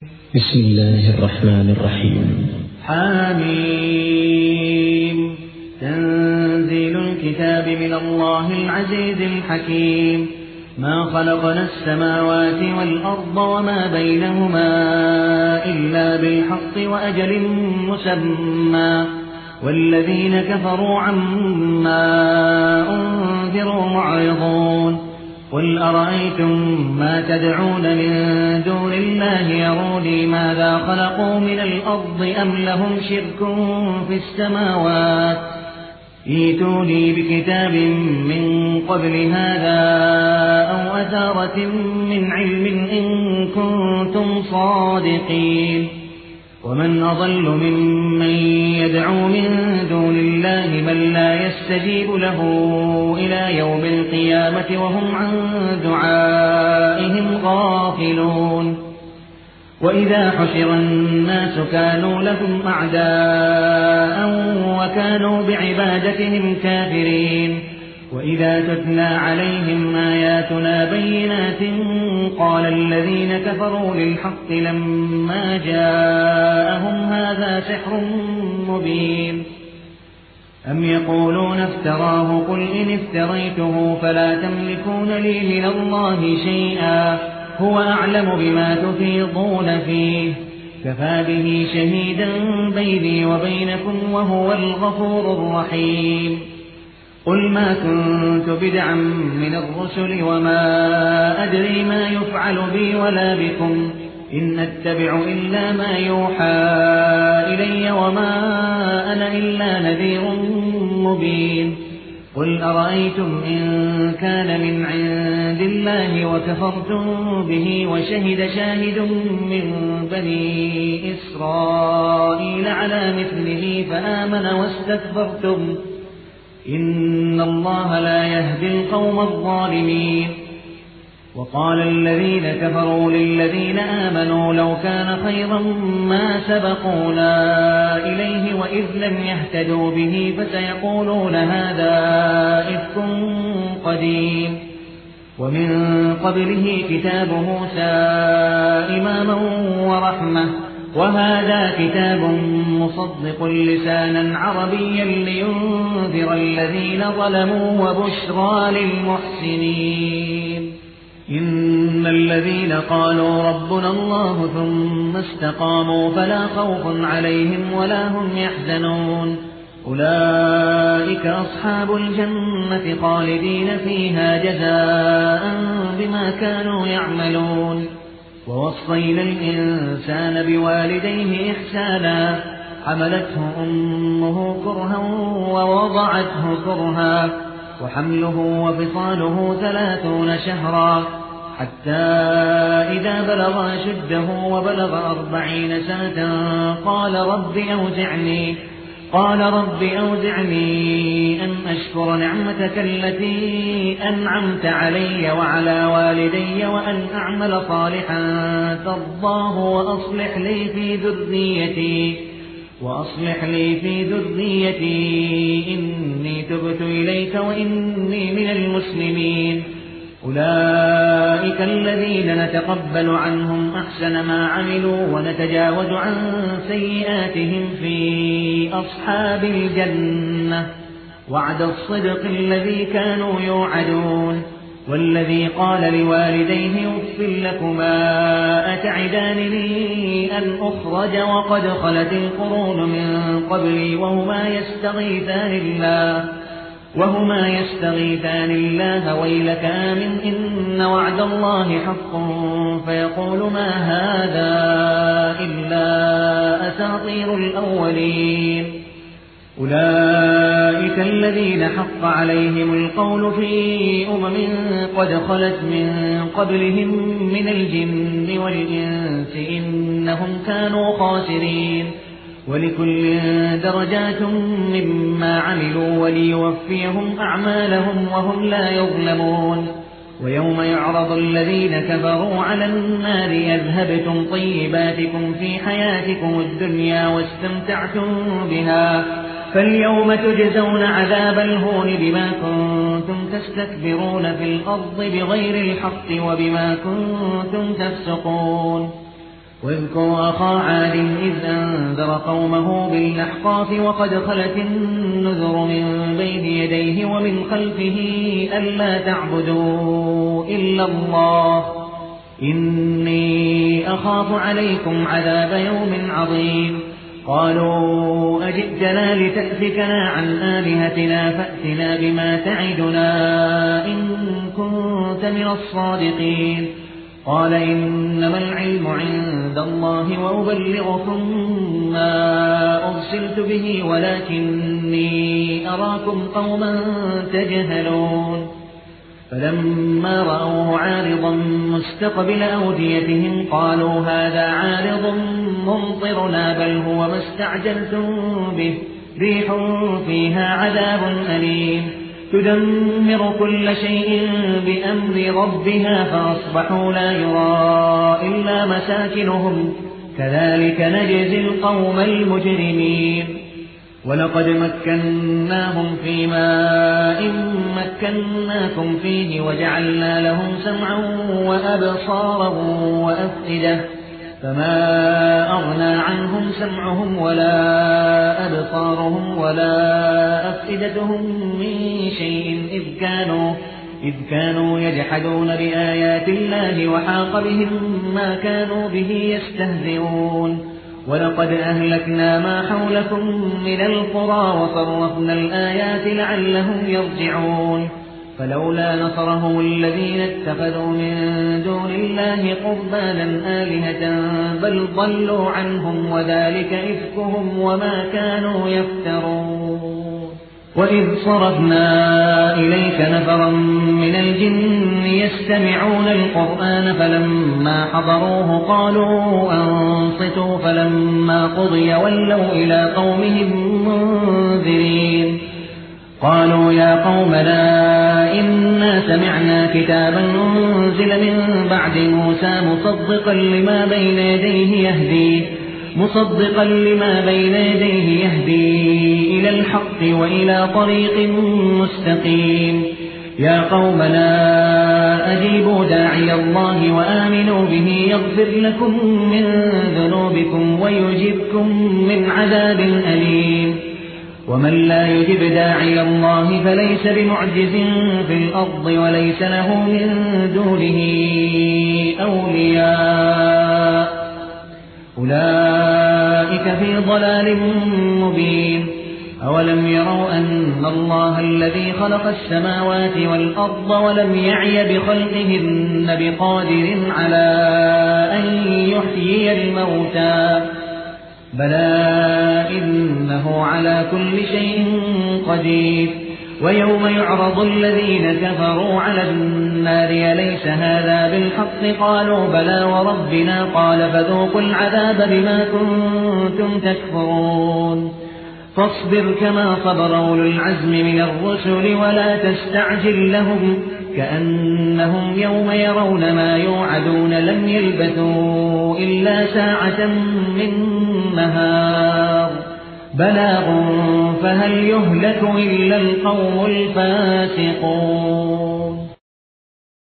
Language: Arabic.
بسم الله الرحمن الرحيم. حميم. تنزيل الكتاب من الله العزيز الحكيم. ما خلقنا السماوات والأرض وما بينهما إلا بالحق وأجل مسمى، والذين كفروا عما أنذروا معرضون. قل أرأيتم ما تدعون من دون الله يروني ماذا خلقوا من الأرض أم لهم شرك في السماوات؟ ائتوني بكتاب من قبل هذا أو أثارة من علم إن كنتم صادقين. ومن أضل ممن يدعو من دون الله من لا يستجيب له إلى يوم القيامة وهم عن دعائهم غافلون. وإذا حشر الناس كانوا لهم أعداء وكانوا بعبادتهم كافرين. وإذا تتلى عليهم آياتنا بينات قال الذين كفروا للحق لما جاءهم هذا سحر مبين. أم يقولون افتراه قل إن افتريته فلا تملكون لي من الله شيئا هو أعلم بما تفيضون فيه كفى به شهيدا بيني وبينكم وهو الغفور الرحيم. قل ما كنت بدعا من الرسل وما أدري ما يفعل بي ولا بكم إن أتبع إلا ما يوحى إلي وما أنا إلا نذير مبين. قل أرأيتم إن كان من عند الله وكفرتم به وشهد شاهد من بني إسرائيل على مثله فآمن واستكبرتم إن الله لا يهدي القوم الظالمين. وقال الذين كفروا للذين آمنوا لو كان خيرا ما سبقونا إليه وإذ لم يهتدوا به فسيقولون هذا إفك قديم. ومن قبله كتاب موسى إماما ورحمة وهذا كتاب مصدق لسانا عربيا لينذر الذين ظلموا وبشرى للمحسنين. إن الذين قالوا ربنا الله ثم استقاموا فلا خوف عليهم ولا هم يحزنون أولئك أصحاب الجنة خالدين فيها جزاء بما كانوا يعملون. ووصينا الإنسان بوالديه إحسانا حملته أمه كرها ووضعته كرها وحمله وفصاله 30 شهرا حتى إذا بلغ أشده وبلغ 40 سنة قال رب أوزعني أن أشكر نعمتك التي أنعمت علي وعلى والدي وأن أعمل صالحا ترضاه وأصلح لي في ذريتي إني تبت إليك وإني من المسلمين. أولئك الذين نتقبل عنهم أحسن ما عملوا ونتجاوز عن سيئاتهم في أصحاب الجنة وعد الصدق الذي كانوا يوعدون. والذي قال لوالديه أف لكما أتعدانني أن أخرج وقد خلت القرون من قبلي وهما يستغيثان الله ويلك آمن إن وعد الله حق فيقول ما هذا إلا أساطير الأولين. أولئك الذين حق عليهم القول في قد خلت من قبلهم من الجن والإنس إنهم كانوا خاسرين. ولكل درجات مما عملوا وليوفيهم أعمالهم وهم لا يظلمون. ويوم يعرض الذين كفروا على النار أذهبتم طيباتكم في حياتكم الدنيا واستمتعتم بها فاليوم تجزون عذاب الهون بما كنتم تستكبرون في الأرض بغير الحق وبما كنتم تفسقون. واذكر أخا عاد إذ أنذر قومه بالأحقاف وقد خلت النذر من بين يديه ومن خلفه ألا تعبدوا إلا الله إني أخاف عليكم عذاب يوم عظيم. قالوا أجئتنا لتأفكنا عن آلهتنا فأتنا بما تعدنا إن كنت من الصادقين. قال إنما العلم عند الله وأبلغكم ما أرسلت به ولكني أراكم قوما تجهلون. فلما رأوه عارضا مستقبل أوديتهم قالوا هذا عارض ممطرنا بل هو ما استعجلتم به ريح فيها عذاب أليم تدمر كل شيء بأمر ربها فأصبحوا لا يرى إلا مساكنهم كذلك نجزي القوم المجرمين. ولقد مكناهم في ماء مكناكم فيه وجعلنا لهم سمعا وأبصارا وأفئدة فما أغنى عنهم سمعهم ولا أبصارهم ولا أفئدتهم من شيء إذ كانوا يجحدون بآيات الله وحاق بهم ما كانوا به يستهزئون. ولقد أهلكنا ما حولكم من القرى وصرفنا الآيات لعلهم يرجعون. فلولا نصرهم الذين اتخذوا من دون الله قربانا آلهة بل ضلوا عنهم وذلك إفكهم وما كانوا يفترون. وإذ صرفنا إليك نفرا من الجن يستمعون القرآن فلما حضروه قالوا أنصتوا فلما قضي ولوا إلى قومهم منذرين. قالوا يا قومنا إنا سمعنا كتابا أنزل من بعد موسى مصدقا لما بين يديه يهدي إلى الحق وإلى طريق مستقيم. يا قومنا أجيبوا داعي الله وآمنوا به يغفر لكم من ذنوبكم ويجبكم من عذاب أليم. ومن لا يجب داعي الله فليس بمعجز في الأرض وليس له من دونه أولياء أولئك في ضلال مبين. أولم يروا أن الله الذي خلق السماوات والأرض ولم يعي بخلقهن بقادر على أن يحيي الموتى بلى إنه على كل شيء قدير. ويوم يعرض الذين كفروا على النار أليس هذا بالحق قالوا بلى وربنا قال فذوقوا العذاب بما كنتم تكفرون. فاصبر كما صبر أولو العزم من الرسل ولا تستعجل لهم كأنهم يوم يرون ما يوعدون لم يلبثوا إلا ساعة من نهار بلاغ فهل يهلك إلا القوم الفاسقون.